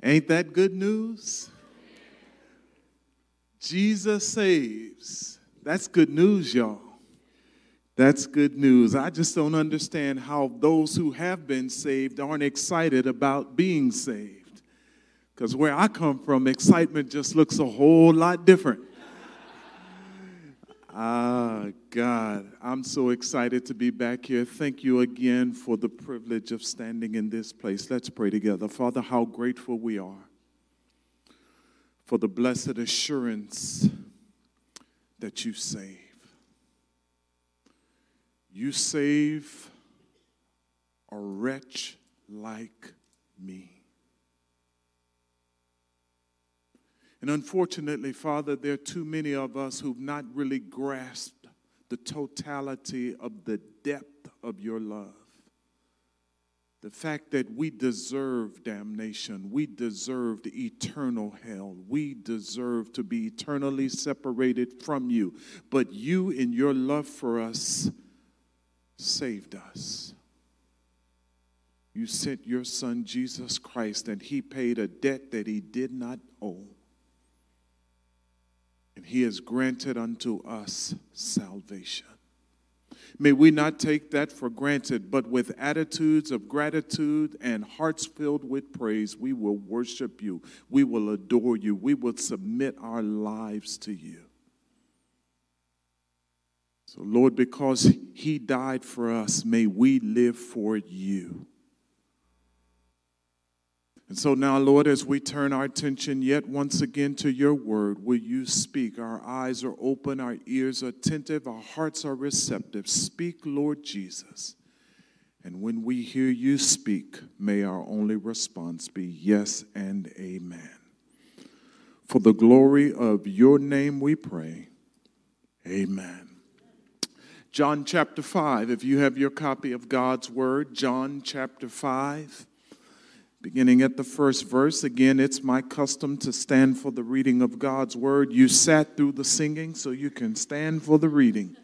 Ain't that good news? Jesus saves. That's good news, y'all. That's good news. I just don't understand how those who have been saved aren't excited about being saved. Because where I come from, excitement just looks a whole lot different. God, I'm so excited to be back here. Thank you again for the privilege of standing in this place. Let's pray together. Father, how grateful we are for the blessed assurance that you save. You save a wretch like me. And unfortunately, Father, there are too many of us who've not really grasped the totality of the depth of your love. The fact that we deserve damnation, we deserved eternal hell, we deserve to be eternally separated from you. But you, in your love for us, saved us. You sent your Son, Jesus Christ, and he paid a debt that he did not owe. And he has granted unto us salvation. May we not take that for granted, but with attitudes of gratitude and hearts filled with praise, we will worship you. We will adore you. We will submit our lives to you. So, Lord, because he died for us, may we live for you. And so now, Lord, as we turn our attention yet once again to your word, will you speak? Our eyes are open, our ears are attentive, our hearts are receptive. Speak, Lord Jesus. And when we hear you speak, may our only response be yes and amen. For the glory of your name we pray. Amen. John chapter 5, if you have your copy of God's word, John chapter 5. Beginning at the first verse, again, it's my custom to stand for the reading of God's word. You sat through the singing, so you can stand for the reading.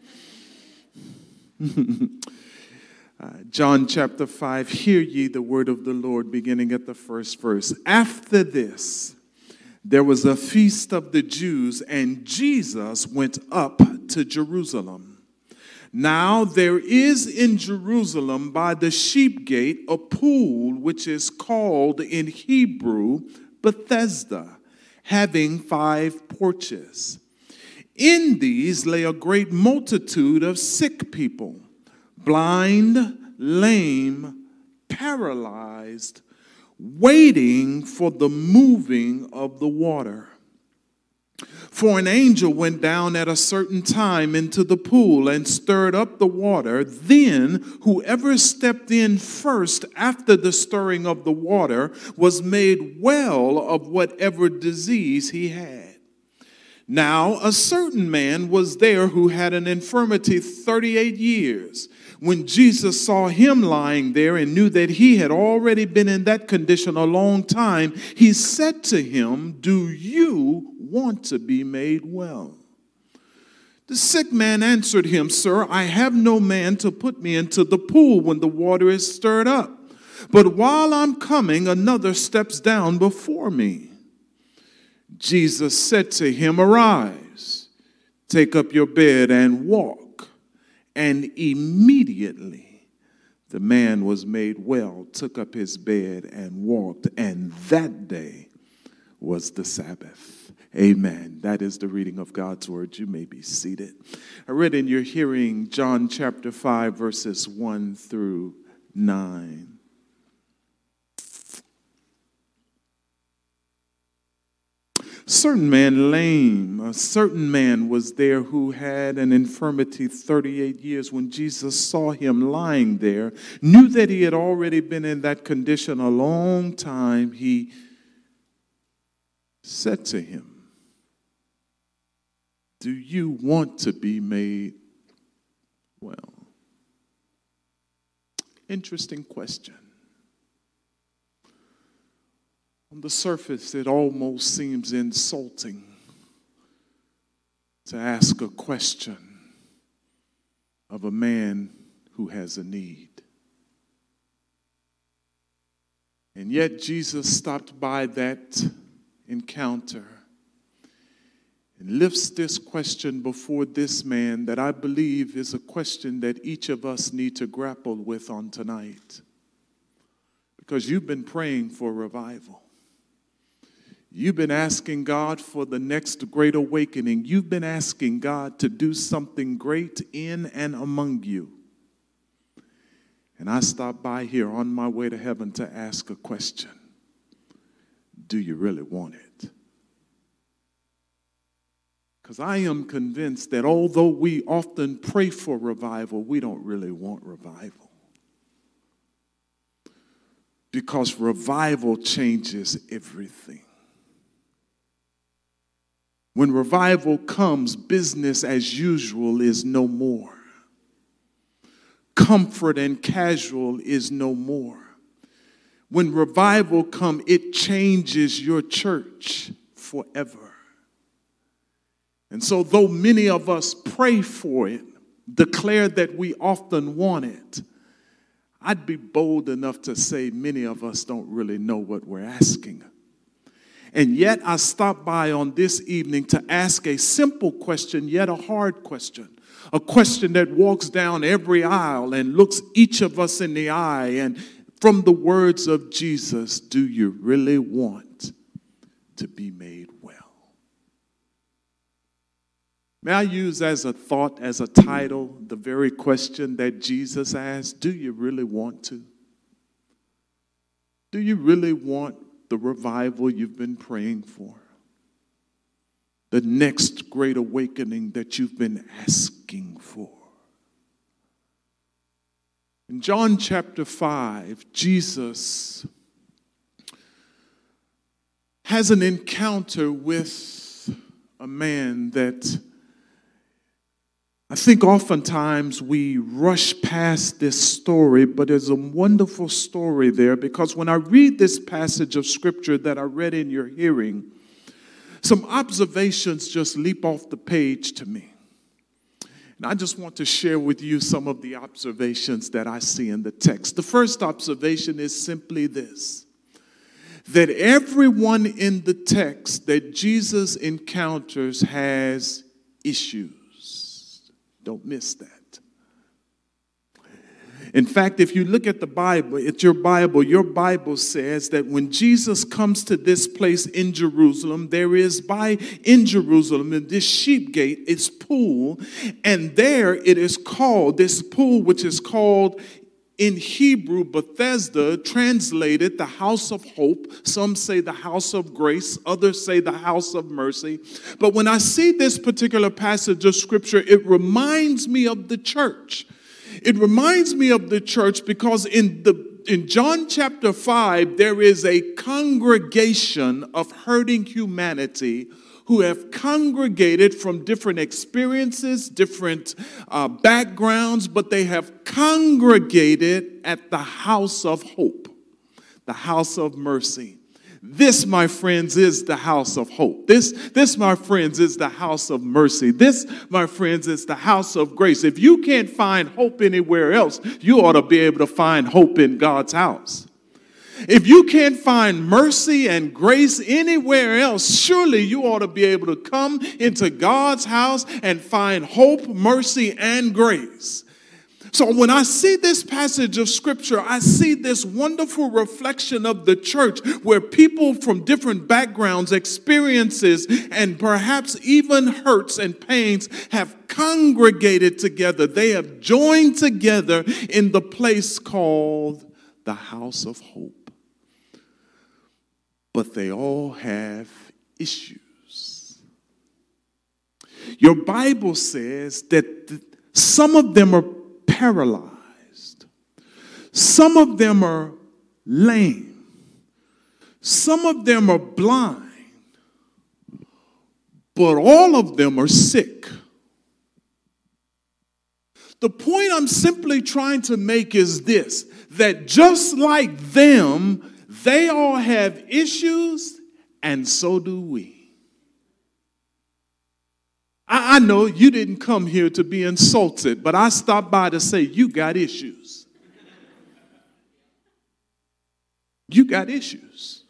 John chapter 5, hear ye the word of the Lord, beginning at the first verse. After this, there was a feast of the Jews, and Jesus went up to Jerusalem. Now there is in Jerusalem by the sheep gate a pool which is called in Hebrew Bethesda, having 5 porches. In these lay a great multitude of sick people, blind, lame, paralyzed, waiting for the moving of the water. For an angel went down at a certain time into the pool and stirred up the water. Then whoever stepped in first after the stirring of the water was made well of whatever disease he had. Now a certain man was there who had an infirmity 38 years. When Jesus saw him lying there and knew that he had already been in that condition a long time, he said to him, "Do you want to be made well?" The sick man answered him, "Sir, I have no man to put me into the pool when the water is stirred up. But while I'm coming, another steps down before me." Jesus said to him, "Arise, take up your bed and walk." And immediately the man was made well, took up his bed and walked. And that day was the Sabbath. Amen. That is the reading of God's word. You may be seated. I read in your hearing John chapter 5, verses 1 through 9. A certain man was there who had an infirmity 38 years. When Jesus saw him lying there, knew that he had already been in that condition a long time, he said to him, "Do you want to be made well?" Interesting question. On the surface, it almost seems insulting to ask a question of a man who has a need. And yet Jesus stopped by that encounter and lifts this question before this man that I believe is a question that each of us need to grapple with on tonight. Because you've been praying for revival. You've been asking God for the next great awakening. You've been asking God to do something great in and among you. And I stopped by here on my way to heaven to ask a question. Do you really want it? Because I am convinced that although we often pray for revival, we don't really want revival. Because revival changes everything. When revival comes, business as usual is no more. Comfort and casual is no more. When revival comes, it changes your church forever. And so though many of us pray for it, declare that we often want it, I'd be bold enough to say many of us don't really know what we're asking. And yet I stopped by on this evening to ask a simple question, yet a hard question. A question that walks down every aisle and looks each of us in the eye. And from the words of Jesus, do you really want to be made well? May I use as a thought, as a title, the very question that Jesus asked, do you really want to? Do you really want the revival you've been praying for? The next great awakening that you've been asking for? In John chapter 5, Jesus has an encounter with a man that I think oftentimes we rush past this story, but there's a wonderful story there, because when I read this passage of scripture that I read in your hearing, some observations just leap off the page to me. And I just want to share with you some of the observations that I see in the text. The first observation is simply this: that everyone in the text that Jesus encounters has issues. Don't miss that. In fact, if you look at the Bible, your Bible says that when Jesus comes to this place in Jerusalem, there is in Jerusalem, in this sheep gate, is pool, and there it is called, this pool which is called in Hebrew, Bethesda, translated the house of hope. Some say the house of grace. Others say the house of mercy. But when I see this particular passage of scripture, it reminds me of the church. It reminds me of the church because in John chapter 5, there is a congregation of hurting humanity who have congregated from different experiences, different backgrounds, but they have congregated at the house of hope, the house of mercy. This, my friends, is the house of hope. This, my friends, is the house of mercy. This, my friends, is the house of grace. If you can't find hope anywhere else, you ought to be able to find hope in God's house. If you can't find mercy and grace anywhere else, surely you ought to be able to come into God's house and find hope, mercy, and grace. So when I see this passage of scripture, I see this wonderful reflection of the church where people from different backgrounds, experiences, and perhaps even hurts and pains have congregated together. They have joined together in the place called the house of hope. But they all have issues. Your Bible says that some of them are paralyzed. Some of them are lame. Some of them are blind. But all of them are sick. The point I'm simply trying to make is this: that just like them, they all have issues, and so do we. I know you didn't come here to be insulted, but I stopped by to say you got issues. You got issues.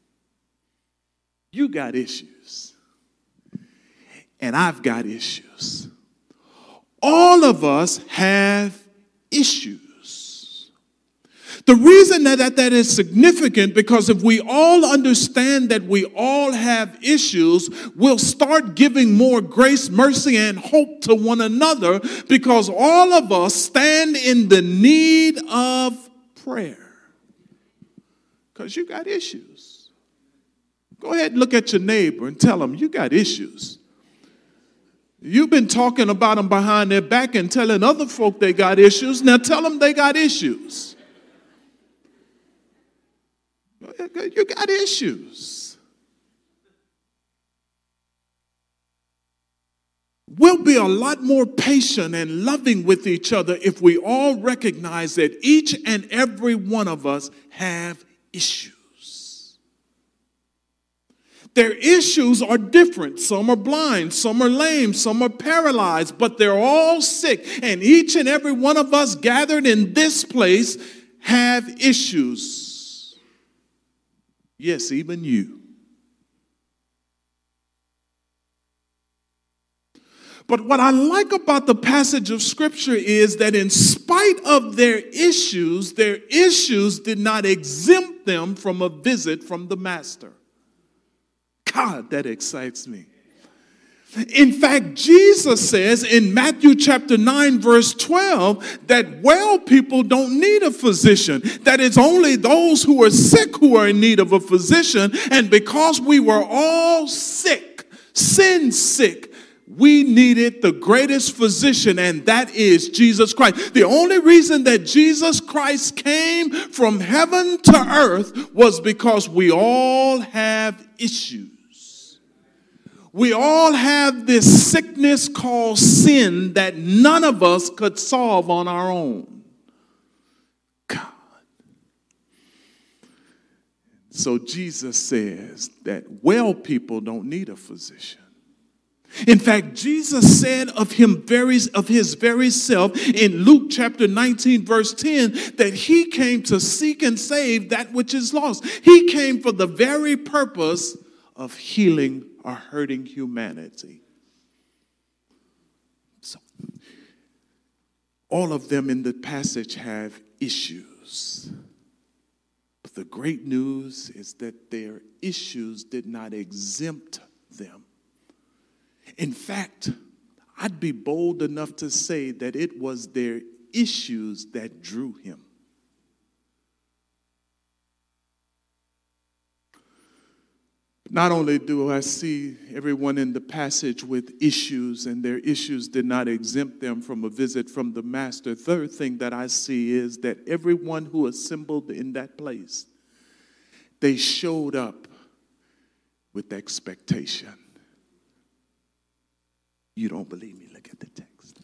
You got issues. And I've got issues. All of us have issues. The reason that is significant, because if we all understand that we all have issues, we'll start giving more grace, mercy, and hope to one another, because all of us stand in the need of prayer. Because you got issues. Go ahead and look at your neighbor and tell them you got issues. You've been talking about them behind their back and telling other folk they got issues. Now tell them they got issues. You got issues. We'll be a lot more patient and loving with each other if we all recognize that each and every one of us have issues. Their issues are different. Some are blind, some are lame, some are paralyzed, but they're all sick. And each and every one of us gathered in this place have issues. Yes, even you. But what I like about the passage of Scripture is that in spite of their issues did not exempt them from a visit from the Master. God, that excites me. In fact, Jesus says in Matthew chapter 9, verse 12, that well people don't need a physician, that it's only those who are sick who are in need of a physician. And because we were all sick, sin sick, we needed the greatest physician, and that is Jesus Christ. The only reason that Jesus Christ came from heaven to earth was because we all have issues. We all have this sickness called sin that none of us could solve on our own. God. So Jesus says that well people don't need a physician. In fact, Jesus said of his very self in Luke chapter 19, verse 10, that he came to seek and save that which is lost. He came for the very purpose of healing or hurting humanity. So, all of them in the passage have issues. But the great news is that their issues did not exempt them. In fact, I'd be bold enough to say that it was their issues that drew him. Not only do I see everyone in the passage with issues, and their issues did not exempt them from a visit from the Master. Third thing that I see is that everyone who assembled in that place, they showed up with expectation. You don't believe me? Look at the text.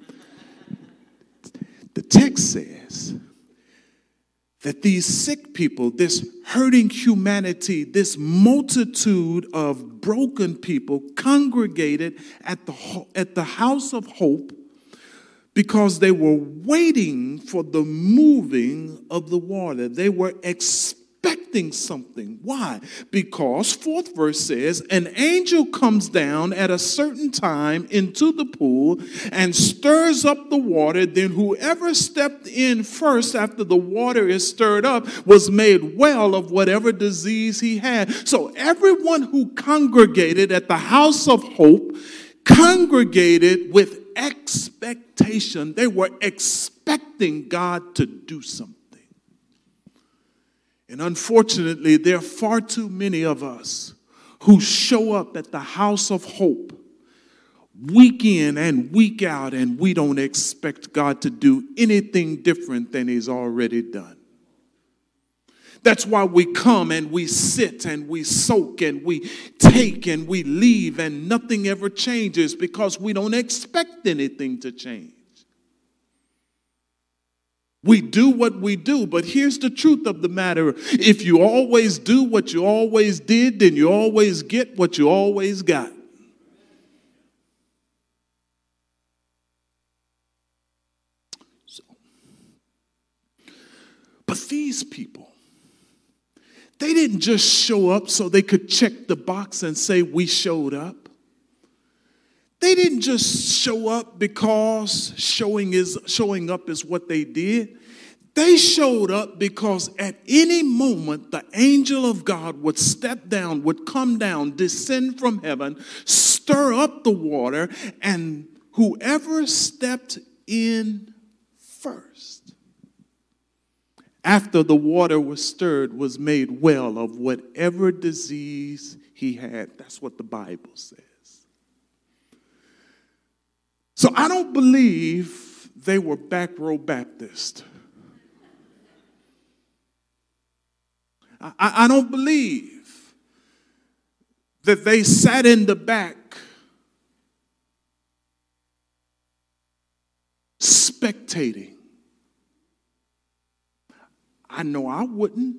The text says that these sick people, this hurting humanity, this multitude of broken people congregated at the house of hope because they were waiting for the moving of the water. They were expecting something. Why? Because, fourth verse says, an angel comes down at a certain time into the pool and stirs up the water. Then whoever stepped in first after the water is stirred up was made well of whatever disease he had. So everyone who congregated at the house of hope congregated with expectation. They were expecting God to do something. And unfortunately, there are far too many of us who show up at the house of hope week in and week out, and we don't expect God to do anything different than he's already done. That's why we come and we sit and we soak and we take and we leave and nothing ever changes, because we don't expect anything to change. We do what we do, but here's the truth of the matter. If you always do what you always did, then you always get what you always got. But these people, They didn't just show up so they could check the box and say, we showed up. They didn't just show up because showing up is what they did. They showed up because at any moment the angel of God would step down, would come down, descend from heaven, stir up the water, and whoever stepped in first, after the water was stirred, was made well of whatever disease he had. That's what the Bible says. So I don't believe they were back row Baptist. I don't believe that they sat in the back spectating. I know I wouldn't.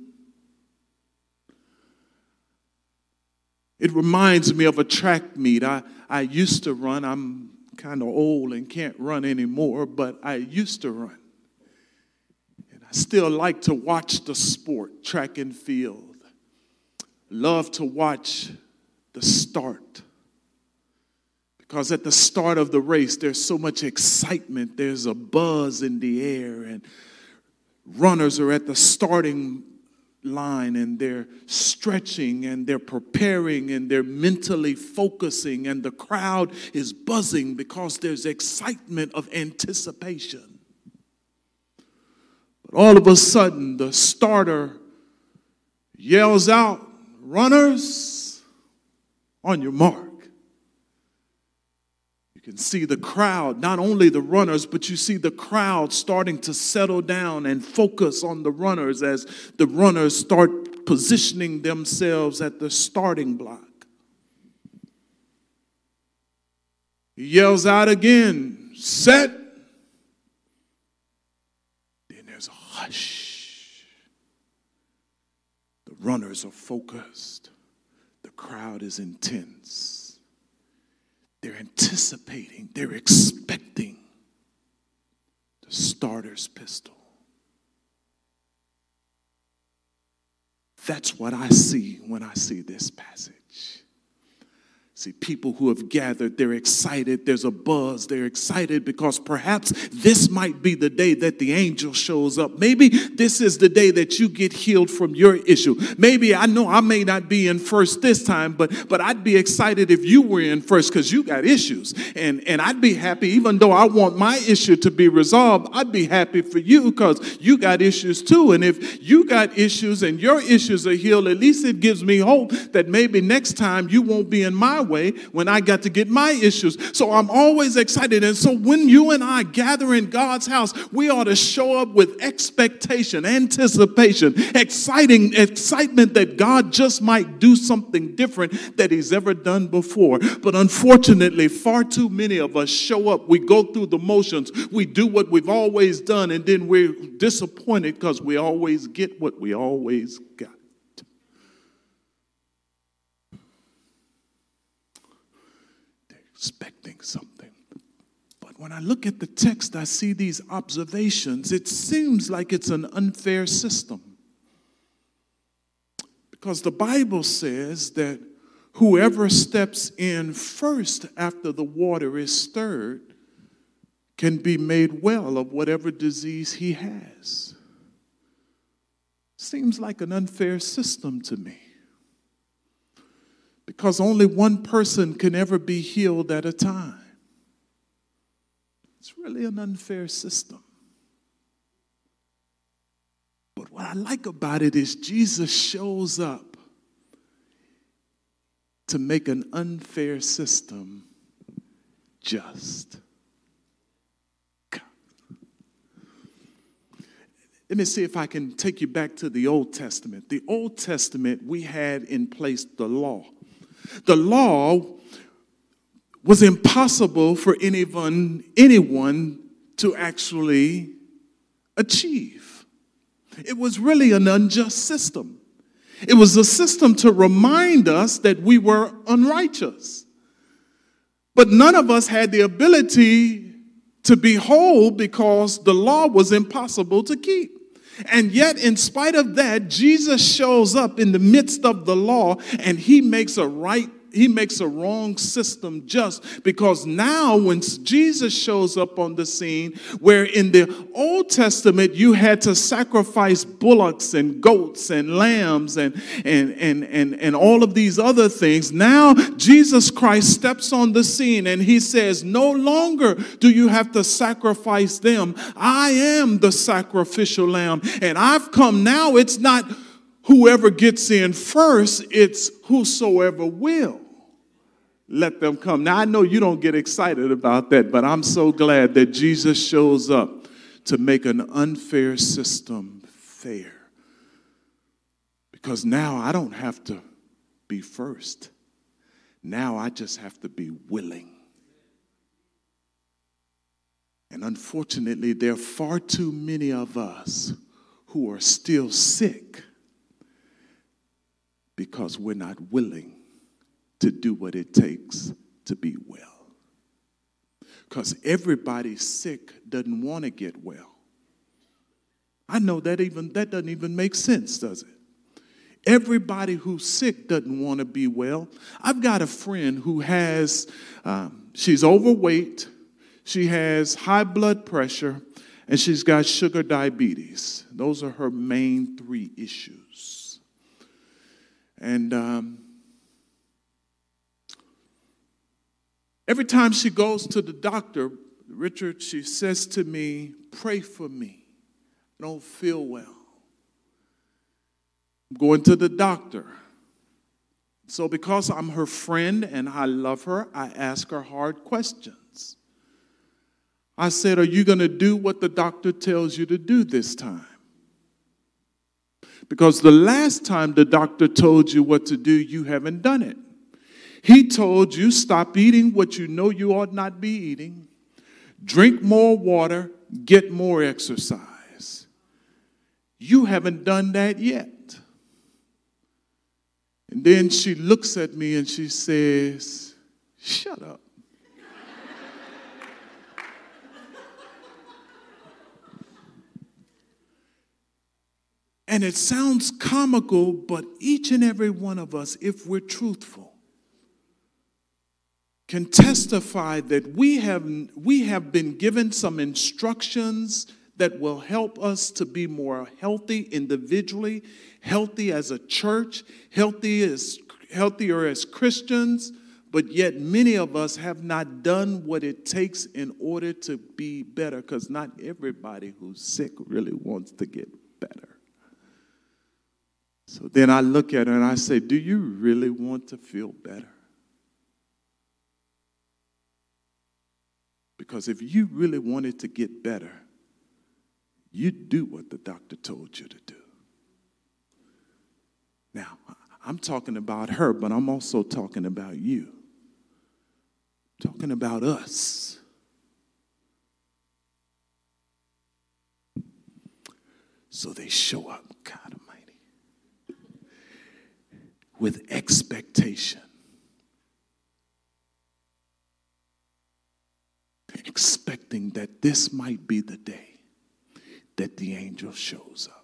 It reminds me of a track meet. I used to run. I'm kind of old and can't run anymore, but I used to run. And I still like to watch the sport, track and field. Love to watch the start. Because at the start of the race, there's so much excitement. There's a buzz in the air, and runners are at the starting line, and they're stretching, and they're preparing, and they're mentally focusing, and the crowd is buzzing because there's excitement of anticipation. But all of a sudden, the starter yells out, "Runners, on your mark." You can see the crowd, not only the runners, but you see the crowd starting to settle down and focus on the runners as the runners start positioning themselves at the starting block. He yells out again, "Set." Then there's a hush. The runners are focused. The crowd is intense. They're anticipating, they're expecting the starter's pistol. That's what I see when I see this passage. See, people who have gathered, they're excited, there's a buzz, they're excited because perhaps this might be the day that the angel shows up. Maybe this is the day that you get healed from your issue. Maybe, I know I may not be in first this time, but I'd be excited if you were in first because you got issues. And I'd be happy, even though I want my issue to be resolved, I'd be happy for you because you got issues too. And if you got issues and your issues are healed, at least it gives me hope that maybe next time you won't be in my way when I got to get my issues. So I'm always excited. And so when you and I gather in God's house, we ought to show up with expectation, anticipation, excitement that God just might do something different that he's ever done before. But unfortunately, far too many of us show up. We go through the motions. We do what we've always done, and then we're disappointed because we always get what we always got. Expecting something. But when I look at the text, I see these observations. It seems like it's an unfair system. Because the Bible says that whoever steps in first after the water is stirred can be made well of whatever disease he has. Seems like an unfair system to me. Because only one person can ever be healed at a time. It's really an unfair system. But what I like about it is Jesus shows up to make an unfair system just. Let me see if I can take you back to the Old Testament. The Old Testament, we had in place the law. The law was impossible for anyone to actually achieve. It was really an unjust system. It was a system to remind us that we were unrighteous. But none of us had the ability to be whole because the law was impossible to keep. And yet, in spite of that, Jesus shows up in the midst of the law, and he makes a wrong system just, because now when Jesus shows up on the scene, where in the Old Testament you had to sacrifice bullocks and goats and lambs and all of these other things, now Jesus Christ steps on the scene and he says, no longer do you have to sacrifice them. I am the sacrificial lamb, and I've come now. It's not whoever gets in first, it's whosoever will. Let them come. Now, I know you don't get excited about that, but I'm so glad that Jesus shows up to make an unfair system fair. Because now I don't have to be first. Now I just have to be willing. And unfortunately, there are far too many of us who are still sick because we're not willing to do what it takes to be well. Because everybody sick doesn't want to get well. I know that doesn't even make sense, does it? Everybody who's sick doesn't want to be well. I've got a friend who has, she's overweight, she has high blood pressure, and she's got sugar diabetes. Those are her main three issues. And every time she goes to the doctor, Richard, she says to me, pray for me. I don't feel well. I'm going to the doctor. So because I'm her friend and I love her, I ask her hard questions. I said, are you going to do what the doctor tells you to do this time? Because the last time the doctor told you what to do, you haven't done it. He told you stop eating what you know you ought not be eating, drink more water, get more exercise. You haven't done that yet. And then she looks at me and she says, shut up. And it sounds comical, but each and every one of us, if we're truthful, can testify that we have been given some instructions that will help us to be more healthy individually, healthy as a church, healthier as Christians, but yet many of us have not done what it takes in order to be better, because not everybody who's sick really wants to get better. So then I look at her and I say, do you really want to feel better? Because if you really wanted to get better, you'd do what the doctor told you to do. Now, I'm talking about her, but I'm also talking about you. I'm talking about us. So they show up, God Almighty, with expectation. Expecting that this might be the day that the angel shows up.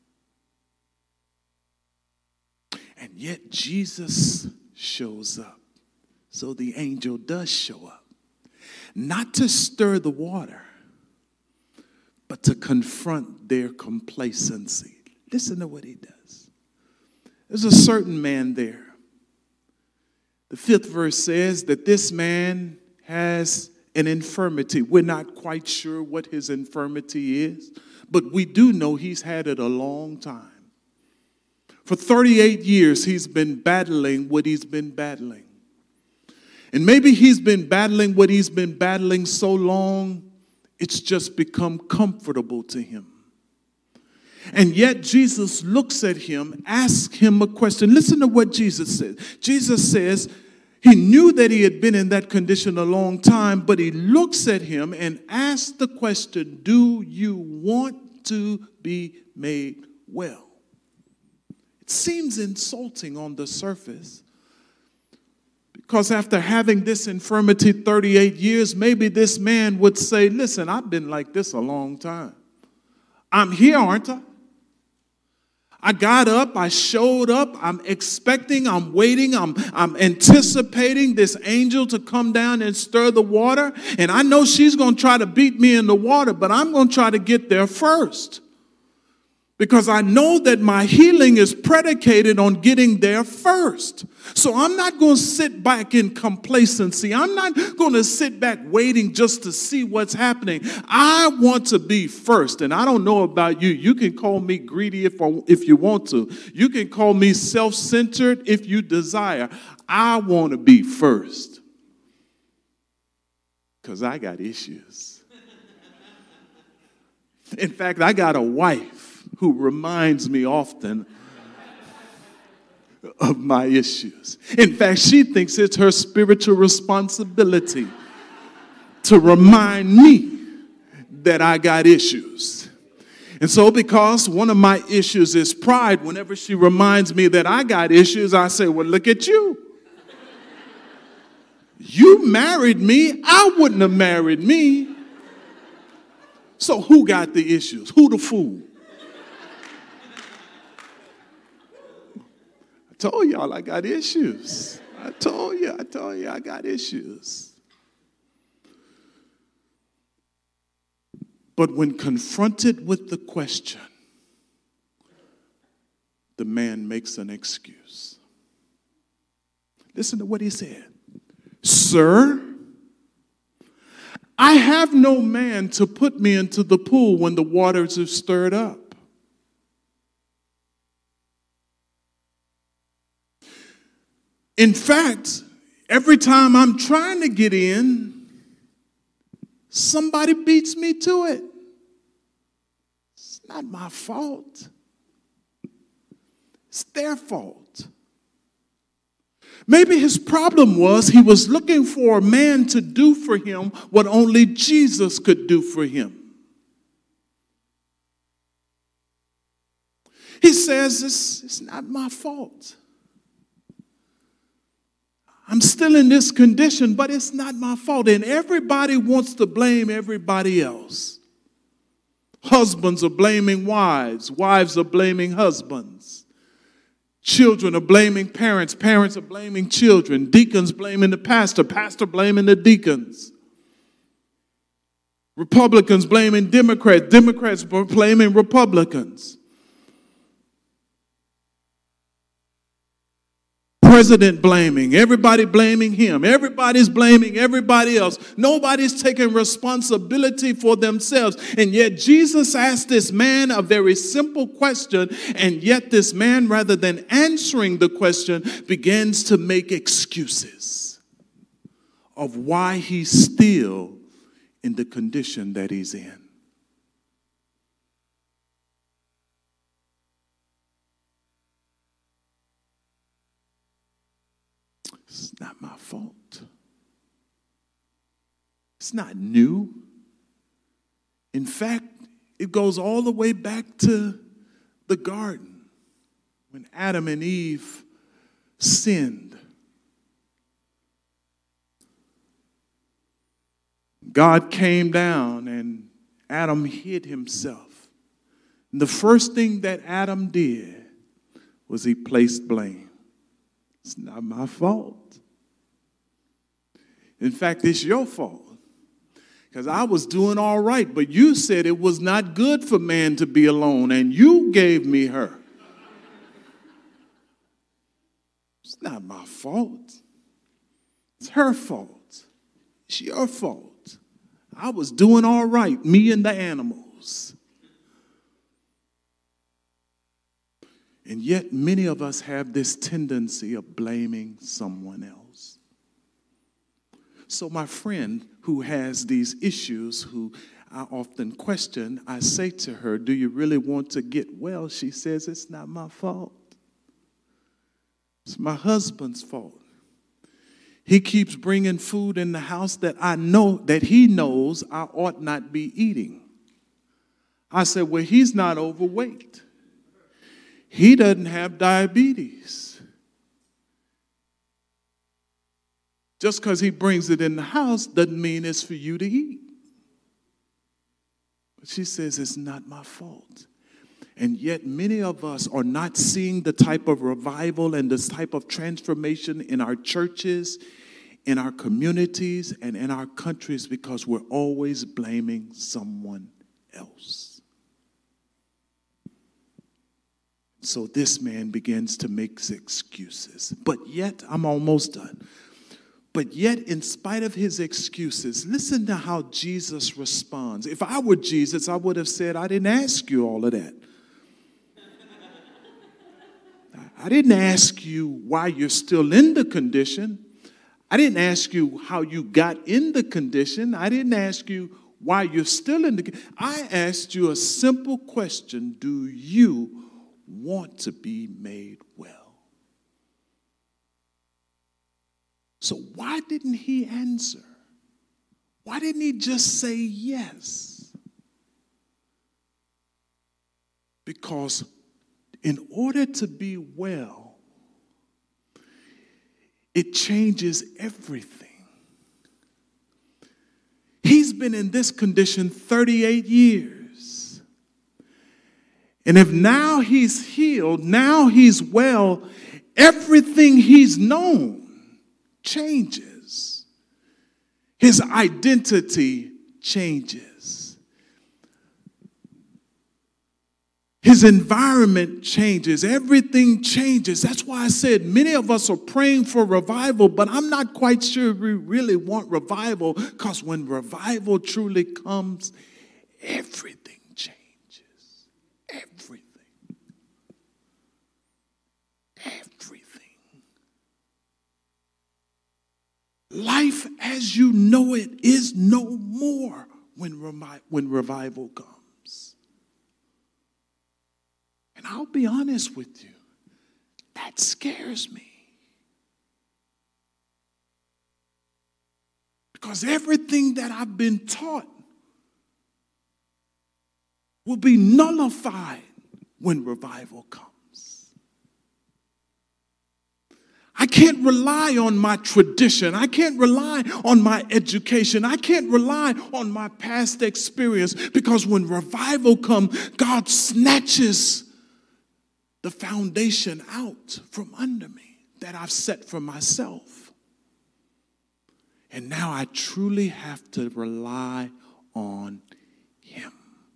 And yet Jesus shows up. So the angel does show up. Not to stir the water, but to confront their complacency. Listen to what he does. There's a certain man there. The 5th verse says that this man has an infirmity. We're not quite sure what his infirmity is, but we do know he's had it a long time. For 38 years, he's been battling what he's been battling. And maybe he's been battling what he's been battling so long, it's just become comfortable to him. And yet Jesus looks at him, asks him a question. Listen to what Jesus says. Jesus says, he knew that he had been in that condition a long time, but he looks at him and asks the question, do you want to be made well? It seems insulting on the surface, because after having this infirmity 38 years, maybe this man would say, listen, I've been like this a long time. I'm here, aren't I? I got up, I showed up, I'm expecting, I'm waiting, I'm anticipating this angel to come down and stir the water. And I know she's going to try to beat me in the water, but I'm going to try to get there first. Because I know that my healing is predicated on getting there first. So I'm not going to sit back in complacency. I'm not going to sit back waiting just to see what's happening. I want to be first. And I don't know about you. You can call me greedy if you want to. You can call me self-centered if you desire. I want to be first. Because I got issues. In fact, I got a wife who reminds me often of my issues. In fact, she thinks it's her spiritual responsibility to remind me that I got issues. And so because one of my issues is pride, whenever she reminds me that I got issues, I say, well, look at you. You married me. I wouldn't have married me. So who got the issues? Who the fool? I told y'all I got issues. I told you I got issues. But when confronted with the question, the man makes an excuse. Listen to what he said. Sir, I have no man to put me into the pool when the waters are stirred up. In fact, every time I'm trying to get in, somebody beats me to it. It's not my fault. It's their fault. Maybe his problem was he was looking for a man to do for him what only Jesus could do for him. He says, it's not my fault. I'm still in this condition, but it's not my fault. And everybody wants to blame everybody else. Husbands are blaming wives. Wives are blaming husbands. Children are blaming parents. Parents are blaming children. Deacons blaming the pastor. Pastor blaming the deacons. Republicans blaming Democrats. Democrats blaming Republicans. President blaming, everybody blaming him. Everybody's blaming everybody else. Nobody's taking responsibility for themselves. And yet Jesus asked this man a very simple question, and yet this man, rather than answering the question, begins to make excuses of why he's still in the condition that he's in. It's not my fault. It's not new. In fact, it goes all the way back to the garden when Adam and Eve sinned. God came down and Adam hid himself. And the first thing that Adam did was he placed blame. It's not my fault. In fact, it's your fault. Because I was doing all right, but you said it was not good for man to be alone, and you gave me her. It's not my fault. It's her fault. It's your fault. I was doing all right, me and the animals. And yet many of us have this tendency of blaming someone else. So my friend who has these issues, who I often question, I say to her, do you really want to get well? She says, it's not my fault. It's my husband's fault. He keeps bringing food in the house that I know, that he knows I ought not be eating. I said, well, he's not overweight. He doesn't have diabetes. Just because he brings it in the house doesn't mean it's for you to eat. But she says, it's not my fault. And yet many of us are not seeing the type of revival and this type of transformation in our churches, in our communities, and in our countries because we're always blaming someone else. So this man begins to make excuses. But yet, I'm almost done. But yet, in spite of his excuses, listen to how Jesus responds. If I were Jesus, I would have said, I didn't ask you all of that. I didn't ask you why you're still in the condition. I didn't ask you how you got in the condition. I didn't ask you why you're still in the condition. I asked you a simple question. Do you want to be made well? So why didn't he answer? Why didn't he just say yes? Because in order to be well, it changes everything. He's been in this condition 38 years. And if now he's healed, now he's well, everything he's known changes. His identity changes. His environment changes. Everything changes. That's why I said many of us are praying for revival, but I'm not quite sure we really want revival, because when revival truly comes, everything changes. Everything. Life as you know it is no more when revival comes. And I'll be honest with you, that scares me. Because everything that I've been taught will be nullified when revival comes. I can't rely on my tradition. I can't rely on my education. I can't rely on my past experience, because when revival comes, God snatches the foundation out from under me that I've set for myself. And now I truly have to rely on Him.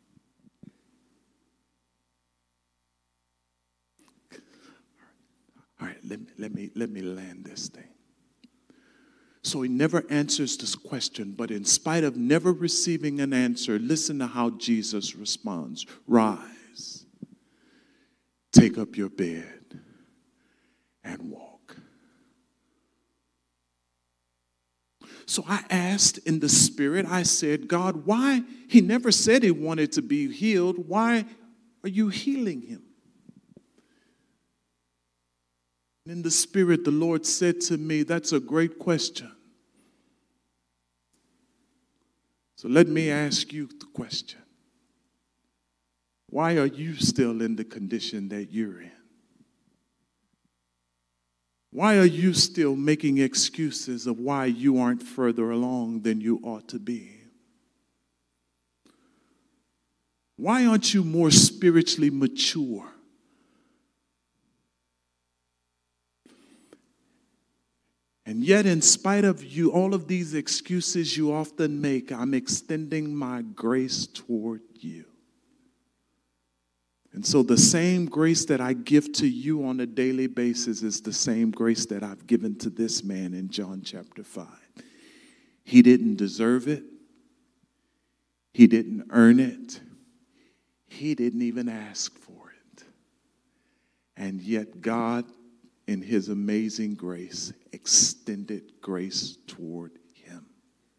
All right, let me land this thing. So he never answers this question, but in spite of never receiving an answer, listen to how Jesus responds. Rise, take up your bed, and walk. So I asked in the spirit, I said, God, why? He never said he wanted to be healed. Why are you healing him? In the spirit, the Lord said to me, that's a great question. So let me ask you the question. Why are you still in the condition that you're in? Why are you still making excuses of why you aren't further along than you ought to be? Why aren't you more spiritually mature? And yet, in spite of you, all of these excuses you often make, I'm extending my grace toward you. And so the same grace that I give to you on a daily basis is the same grace that I've given to this man in John chapter 5. He didn't deserve it. He didn't earn it. He didn't even ask for it. And yet God, in his amazing grace, extended grace toward him.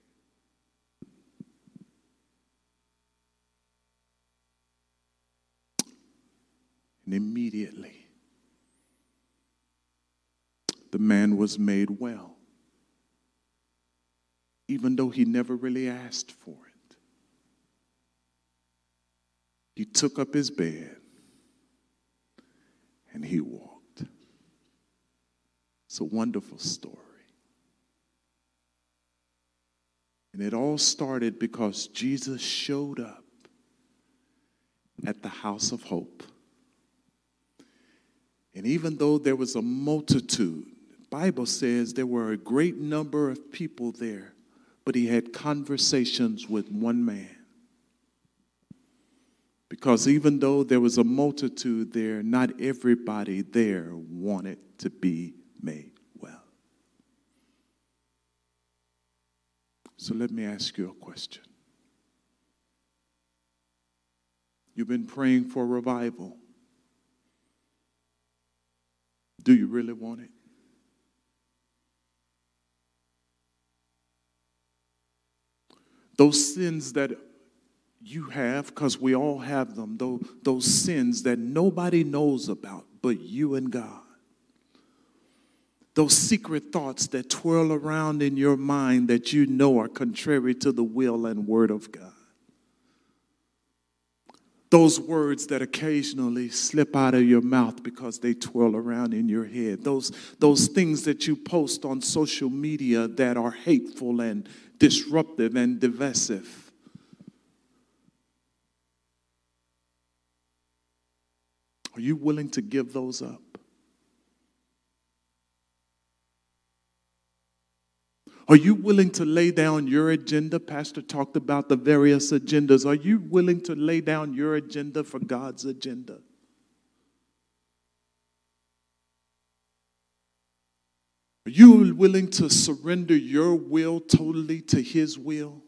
And immediately, the man was made well, even though he never really asked for it. He took up his bed and he walked. It's a wonderful story. And it all started because Jesus showed up at the house of hope And even though there was a multitude, the Bible says there were a great number of people there, but he had conversations with one man. Because even though there was a multitude there, not everybody there wanted to be made well. So let me ask you a question. You've been praying for revival. Do you really want it? Those sins that you have, because we all have them, those sins that nobody knows about but you and God. Those secret thoughts that twirl around in your mind that you know are contrary to the will and word of God. Those words that occasionally slip out of your mouth because they twirl around in your head. Those things that you post on social media that are hateful and disruptive and divisive. Are you willing to give those up? Are you willing to lay down your agenda? Pastor talked about the various agendas. Are you willing to lay down your agenda for God's agenda? Are you willing to surrender your will totally to His will?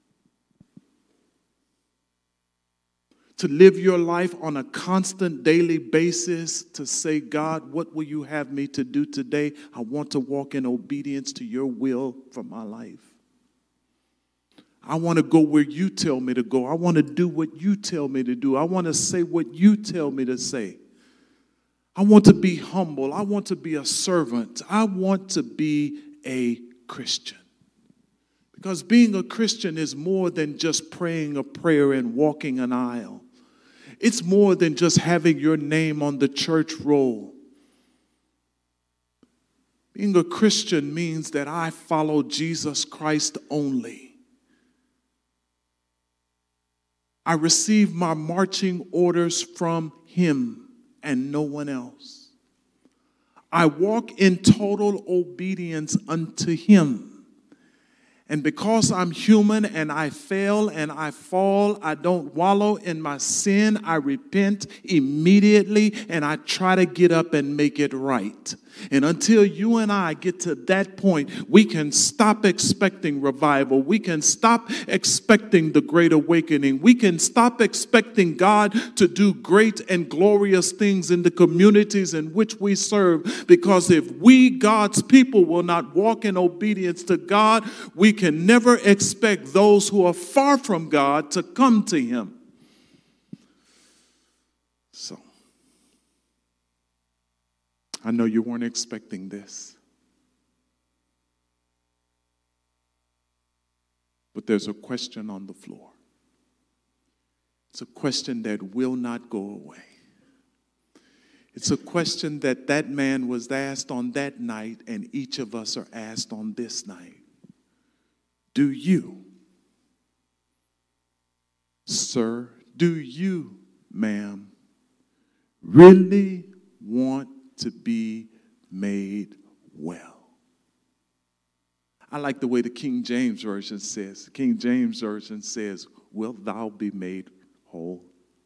To live your life on a constant daily basis to say, God, what will you have me to do today? I want to walk in obedience to your will for my life. I want to go where you tell me to go. I want to do what you tell me to do. I want to say what you tell me to say. I want to be humble. I want to be a servant. I want to be a Christian. Because being a Christian is more than just praying a prayer and walking an aisle. It's more than just having your name on the church roll. Being a Christian means that I follow Jesus Christ only. I receive my marching orders from Him and no one else. I walk in total obedience unto Him. And because I'm human and I fail and I fall, I don't wallow in my sin. I repent immediately and I try to get up and make it right. And until you and I get to that point, we can stop expecting revival. We can stop expecting the great awakening. We can stop expecting God to do great and glorious things in the communities in which we serve. Because if we, God's people, will not walk in obedience to God, we can never expect those who are far from God to come to Him. So, I know you weren't expecting this. But there's a question on the floor. It's a question that will not go away. It's a question that man was asked on that night, and each of us are asked on this night. Do you, sir, do you, ma'am, really want to be made well? I like the way the King James Version says. The King James Version says, wilt thou be made whole?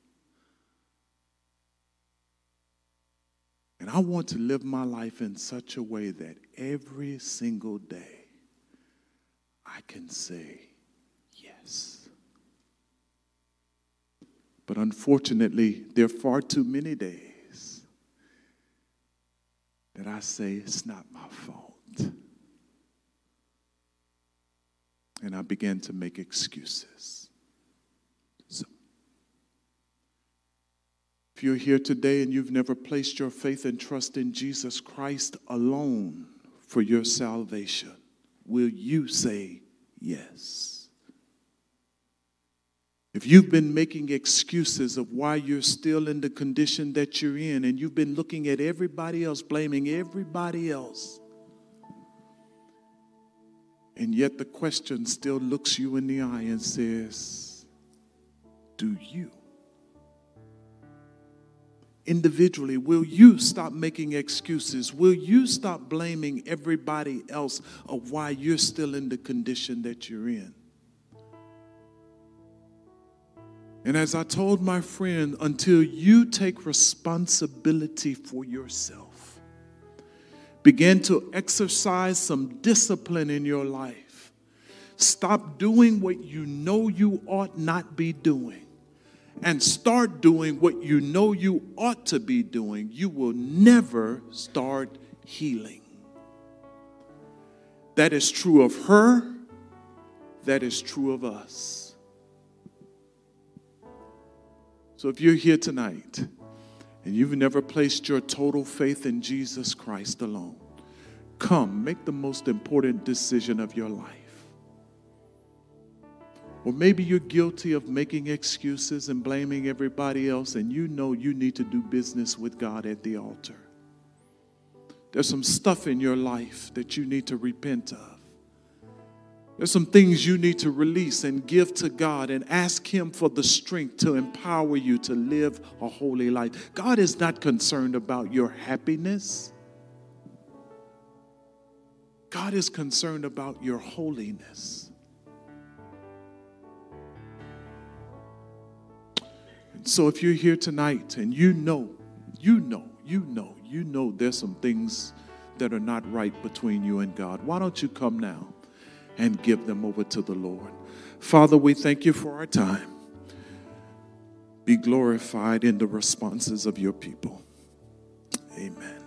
And I want to live my life in such a way that every single day I can say yes. But unfortunately, there are far too many days that I say it's not my fault. And I begin to make excuses. So, if you're here today and you've never placed your faith and trust in Jesus Christ alone for your salvation, will you say yes? If you've been making excuses of why you're still in the condition that you're in, and you've been looking at everybody else, blaming everybody else, and yet the question still looks you in the eye and says, do you? individually, will you stop making excuses? Will you stop blaming everybody else of why you're still in the condition that you're in? And as I told my friend, until you take responsibility for yourself, begin to exercise some discipline in your life. Stop doing what you know you ought not be doing, and start doing what you know you ought to be doing. You will never start healing. That is true of her. That is true of us. So if you're here tonight and you've never placed your total faith in Jesus Christ alone, come, make the most important decision of your life. Or maybe you're guilty of making excuses and blaming everybody else, and you know you need to do business with God at the altar. There's some stuff in your life that you need to repent of. There's some things you need to release and give to God and ask Him for the strength to empower you to live a holy life. God is not concerned about your happiness. God is concerned about your holiness. And so if you're here tonight and you know there's some things that are not right between you and God, why don't you come now and give them over to the Lord? Father, we thank you for our time. Be glorified in the responses of your people. Amen.